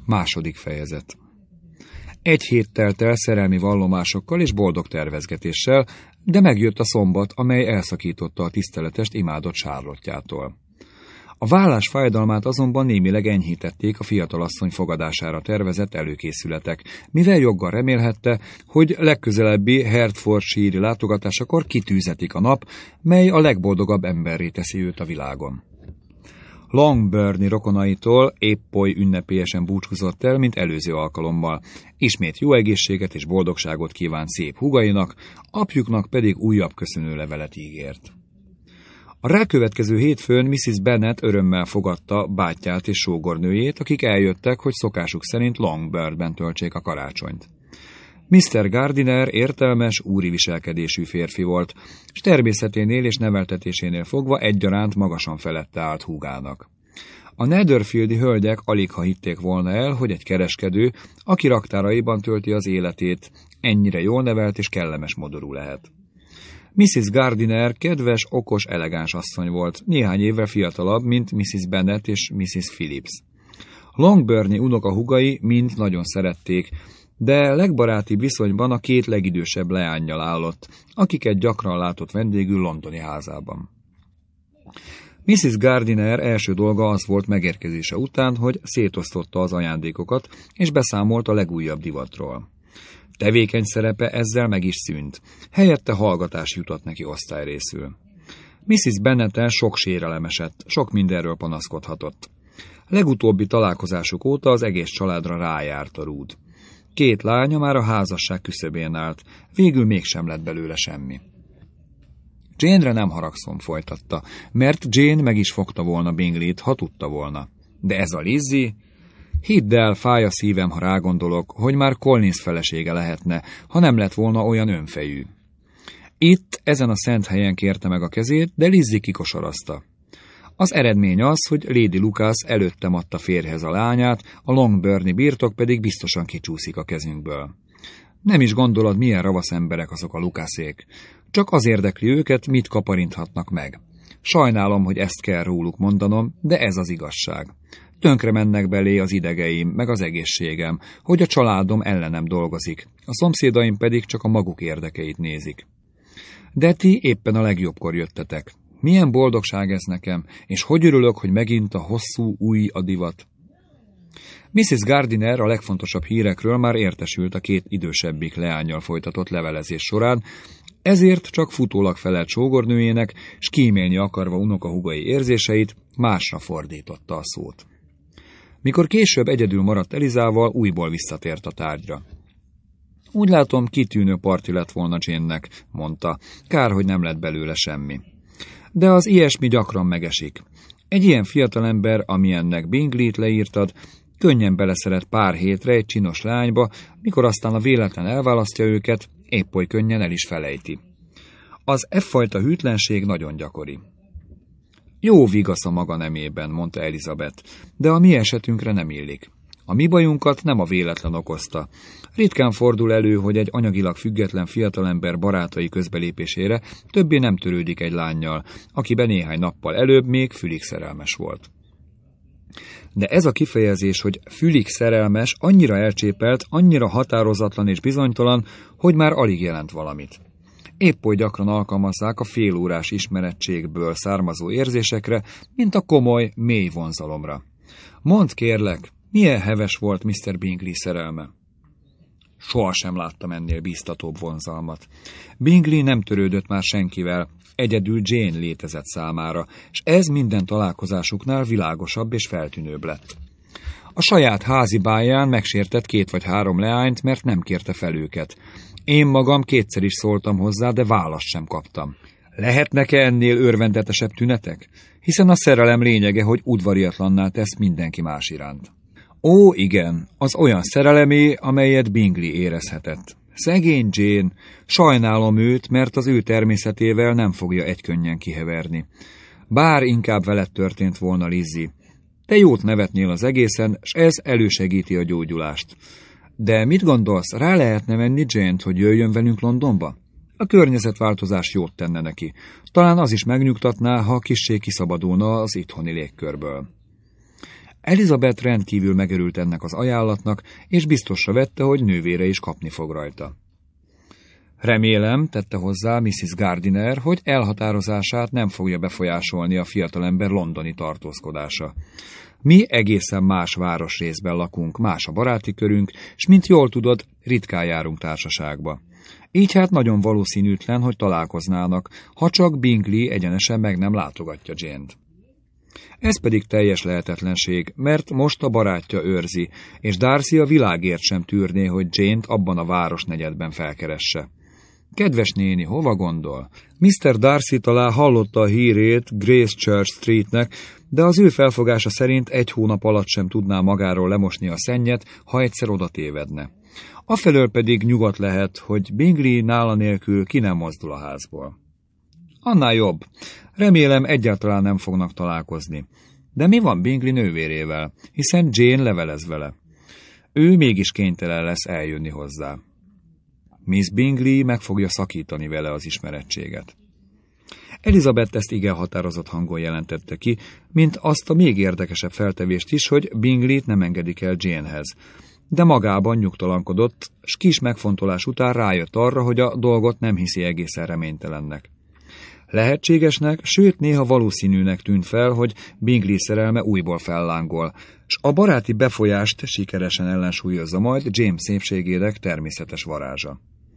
Második fejezet. Egy hét telt el szerelmi vallomásokkal és boldog tervezgetéssel, de megjött a szombat, amely elszakította a tiszteletest imádott Charlotte-jától. A vállás fájdalmát azonban némileg enyhítették a fiatalasszony fogadására tervezett előkészületek, mivel joggal remélhette, hogy legközelebbi Hertfordshire-i látogatásakor kitűzetik a nap, mely a legboldogabb emberré teszi őt a világon. Longbourni rokonaitól épp oly ünnepélyesen búcsúzott el, mint előző alkalommal. Ismét jó egészséget és boldogságot kívánt szép húgainak, apjuknak pedig újabb köszönőlevelet ígért. A rákövetkező hétfőn Mrs. Bennet örömmel fogadta bátyját és sógornőjét, akik eljöttek, hogy szokásuk szerint Longbournben töltsék a karácsonyt. Mr. Gardiner értelmes, úri viselkedésű férfi volt, s természeténél és neveltetésénél fogva egyaránt magasan felette állt húgának. A Netherfieldi hölgyek aligha hitték volna el, hogy egy kereskedő, aki raktáraiban tölti az életét, ennyire jól nevelt és kellemes modorú lehet. Mrs. Gardiner kedves, okos, elegáns asszony volt, néhány évvel fiatalabb, mint Mrs. Bennet és Mrs. Phillips. Longbourni unokahúgai mind nagyon szerették, de legbarátibb viszonyban a két legidősebb leánnyal állott, akiket gyakran látott vendégül londoni házában. Mrs. Gardiner első dolga az volt megérkezése után, hogy szétosztotta az ajándékokat, és beszámolt a legújabb divatról. Tevékeny szerepe ezzel meg is szűnt, helyette hallgatás jutott neki osztályrészül. Mrs. Bennetten sok sérelem esett, sok mindenről panaszkodhatott. Legutóbbi találkozásuk óta az egész családra rájárt a rúd. Két lánya már a házasság küszöbén állt, végül mégsem lett belőle semmi. Jane-re nem haragszom, folytatta, mert Jane meg is fogta volna Bingleyt, ha tudta volna. De ez a Lizzie? Hidd el, fáj a szívem, ha rágondolok, hogy már Collins felesége lehetne, ha nem lett volna olyan önfejű. Itt, ezen a szent helyen kérte meg a kezét, de Lizzie kikosarazta. Az eredmény az, hogy Lady Lucas előttem adta férjhez a lányát, a Longbourni birtok pedig biztosan kicsúszik a kezünkből. Nem is gondolod, milyen ravasz emberek azok a Lucasék. Csak az érdekli őket, mit kaparinthatnak meg. Sajnálom, hogy ezt kell róluk mondanom, de ez az igazság. Tönkre mennek belé az idegeim, meg az egészségem, hogy a családom ellenem dolgozik, a szomszédaim pedig csak a maguk érdekeit nézik. De ti éppen a legjobbkor jöttetek. Milyen boldogság ez nekem, és hogy örülök, hogy megint a hosszú új a divat. Mrs. Gardiner a legfontosabb hírekről már értesült a két idősebbik leánnyal folytatott levelezés során, ezért csak futólag felelt sógornőjének, s kímélni akarva unokahúgai érzéseit, másra fordította a szót. Mikor később egyedül maradt Elizával, újból visszatért a tárgyra. Úgy látom, kitűnő parti lett volna Jane-nek, mondta, kár, hogy nem lett belőle semmi. De az ilyesmi gyakran megesik. Egy ilyen fiatalember, amilyennek Bingleyt leírtad, könnyen beleszeret pár hétre egy csinos lányba, mikor aztán a véletlen elválasztja őket, épp oly könnyen el is felejti. Az effajta hűtlenség nagyon gyakori. Jó vigasz a maga nemében, mondta Elizabeth, de a mi esetünkre nem illik. A mi bajunkat nem a véletlen okozta. Ritkán fordul elő, hogy egy anyagilag független fiatalember barátai közbelépésére többé nem törődik egy lánnyal, akiben néhány nappal előbb még fülig szerelmes volt. De ez a kifejezés, hogy fülig szerelmes, annyira elcsépelt, annyira határozatlan és bizonytalan, hogy már alig jelent valamit. Épp oly gyakran alkalmazzák a félórás ismerettségből származó érzésekre, mint a komoly, mély vonzalomra. Mondd kérlek, milyen heves volt Mr. Bingley szerelme? Sohasem láttam ennél bíztatóbb vonzalmat. Bingley nem törődött már senkivel, egyedül Jane létezett számára, és ez minden találkozásuknál világosabb és feltűnőbb lett. A saját házi báján megsértett 2 vagy 3 leányt, mert nem kérte fel őket. Én magam kétszer is szóltam hozzá, de választ sem kaptam. Lehetnek-e ennél örvendetesebb tünetek? Hiszen a szerelem lényege, hogy udvariatlanná tesz mindenki más iránt. Ó, igen, az olyan szerelemé, amelyet Bingley érezhetett. Szegény Jane, sajnálom őt, mert az ő természetével nem fogja egykönnyen kiheverni. Bár inkább veled történt volna, Lizzie. Te jót nevetnél az egészen, s ez elősegíti a gyógyulást. De mit gondolsz, rá lehetne venni Jane-t, hogy jöjjön velünk Londonba? A környezetváltozás jót tenne neki. Talán az is megnyugtatná, ha kissé kiszabadulna az itthoni légkörből. Elizabeth rendkívül megörült ennek az ajánlatnak, és biztosra vette, hogy nővére is kapni fog rajta. Remélem, tette hozzá Mrs. Gardiner, hogy elhatározását nem fogja befolyásolni a fiatalember londoni tartózkodása. Mi egészen más városrészben lakunk, más a baráti körünk, s mint jól tudod, ritkán járunk társaságba. Így hát nagyon valószínűtlen, hogy találkoznának, ha csak Bingley egyenesen meg nem látogatja Jane-t. Ez pedig teljes lehetetlenség, mert most a barátja őrzi, és Darcy a világért sem tűrné, hogy Jane-t abban a városnegyedben felkeresse. Kedves néni, hova gondol? Mr. Darcy talán hallotta a hírét Gracechurch Streetnek, de az ő felfogása szerint 1 hónap alatt sem tudná magáról lemosni a szennyet, ha egyszer oda tévedne. Afelől pedig nyugodt lehet, hogy Bingley nála nélkül ki nem mozdul a házból. Annál jobb. Remélem egyáltalán nem fognak találkozni. De mi van Bingley nővérével, hiszen Jane levelez vele. Ő mégis kénytelen lesz eljönni hozzá. Miss Bingley meg fogja szakítani vele az ismerettséget. Elizabeth ezt igen határozott hangon jelentette ki, mint azt a még érdekesebb feltevést is, hogy Bingleyt nem engedik el Janehez. De magában nyugtalankodott, s kis megfontolás után rájött arra, hogy a dolgot nem hiszi egészen reménytelennek. Lehetségesnek, sőt néha valószínűnek tűnt fel, hogy Bingley szerelme újból fellángol, s a baráti befolyást sikeresen ellensúlyozza majd James szépségének természetes varázsa.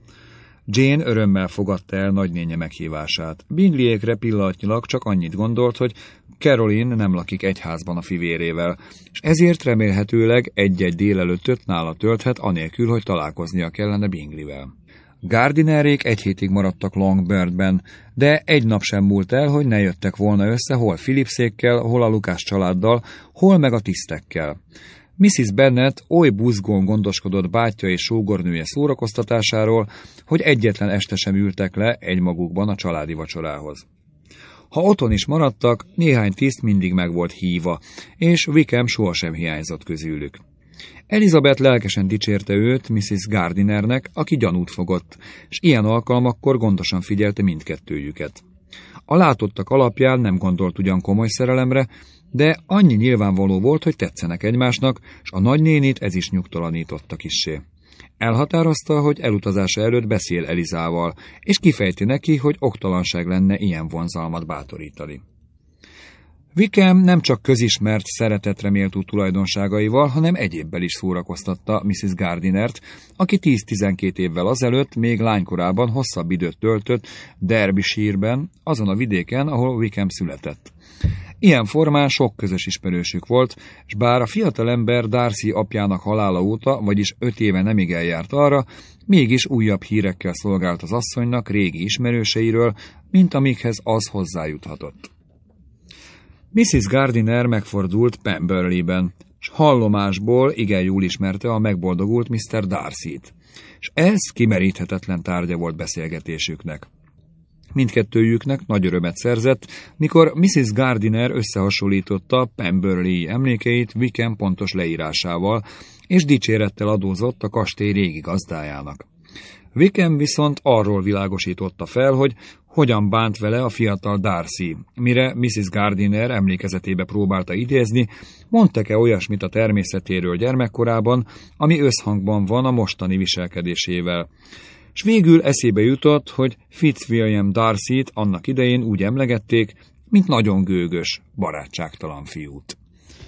Jane örömmel fogadta el nagynénye meghívását. Bingleyékre pillanatnyilag csak annyit gondolt, hogy Caroline nem lakik egy házban a fivérével, és ezért remélhetőleg egy-egy délelőttöt nála tölthet, anélkül, hogy találkoznia kellene Bingleyvel. Gardinerék 1 hétig maradtak Longbournben, de egy nap sem múlt el, hogy ne jöttek volna össze hol Phillipsékkel, hol a Lucas családdal, hol meg a tisztekkel. Mrs. Bennet oly buzgón gondoskodott bátyja és sógornője szórakoztatásáról, hogy egyetlen este sem ültek le egymagukban a családi vacsorához. Ha otthon is maradtak, néhány tiszt mindig meg volt hívva, és Wickham sohasem hiányzott közülük. Elizabeth lelkesen dicsérte őt Mrs. Gardinernek, aki gyanút fogott, és ilyen alkalmakkor gondosan figyelte mindkettőjüket. A látottak alapján nem gondolt ugyan komoly szerelemre, de annyi nyilvánvaló volt, hogy tetszenek egymásnak, és a nagynénit ez is nyugtalanította kissé. Elhatározta, hogy elutazása előtt beszél Elizával, és kifejti neki, hogy oktalanság lenne ilyen vonzalmat bátorítani. Wickham nem csak közismert, szeretetre méltó tulajdonságaival, hanem egyébbel is szórakoztatta Mrs. Gardinert, aki 10-12 évvel azelőtt még lánykorában hosszabb időt töltött Derbyshire-ben, azon a vidéken, ahol Wickham született. Ilyen formán sok közös ismerősük volt, és bár a fiatalember Darcy apjának halála óta, vagyis 5 éve nemig eljárt arra, mégis újabb hírekkel szolgált az asszonynak régi ismerőseiről, mint amikhez az hozzájuthatott. Mrs. Gardiner megfordult Pemberley-ben, s hallomásból igen jól ismerte a megboldogult Mr. Darcy-t, és ez kimeríthetetlen tárgya volt beszélgetésüknek. Mindkettőjüknek nagy örömet szerzett, mikor Mrs. Gardiner összehasonlította Pemberley emlékeit Wickham pontos leírásával, és dicsérettel adózott a kastély régi gazdájának. Wickham viszont arról világosította fel, hogy hogyan bánt vele a fiatal Darcy, mire Mrs. Gardiner emlékezetébe próbálta idézni, mondtak-e olyasmit a természetéről gyermekkorában, ami összhangban van a mostani viselkedésével. S végül eszébe jutott, hogy Fitzwilliam Darcyt annak idején úgy emlegették, mint nagyon gőgös, barátságtalan fiút.